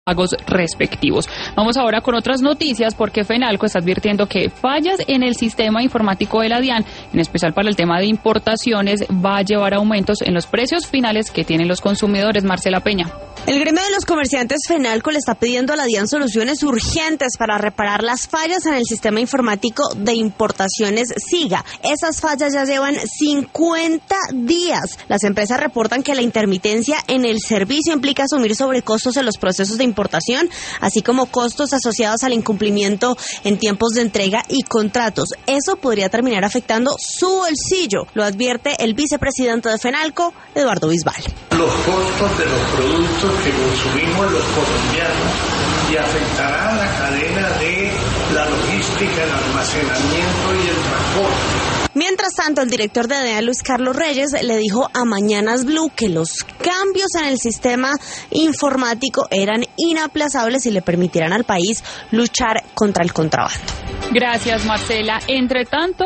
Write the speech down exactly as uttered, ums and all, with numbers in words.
pagos respectivos. Vamos ahora con otras noticias porque FENALCO está advirtiendo que fallas en el sistema informático de la DIAN, en especial para el tema de importaciones, va a llevar a aumentos en los precios finales que tienen los consumidores. Marcela Peña. El gremio de los comerciantes FENALCO le está pidiendo a la DIAN soluciones urgentes para reparar las fallas en el sistema informático de importaciones SIGA. Esas fallas ya llevan cincuenta días. Las empresas reportan que la intermitencia en el servicio implica asumir sobrecostos en los procesos de importación, así como costos asociados al incumplimiento en tiempos de entrega y contratos. Eso podría terminar afectando su bolsillo, lo advierte el vicepresidente de FENALCO, Eduardo Bisbal. Los costos de los productos que consumimos los colombianos y afectará a la cadena de la logística, el almacenamiento y el transporte. Mientras tanto, el director de DIAN, Luis Carlos Reyes, le dijo a Mañanas Blue que los cambios en el sistema informático eran inaplazables y le permitirán al país luchar contra el contrabando. Gracias, Marcela. Entre tanto,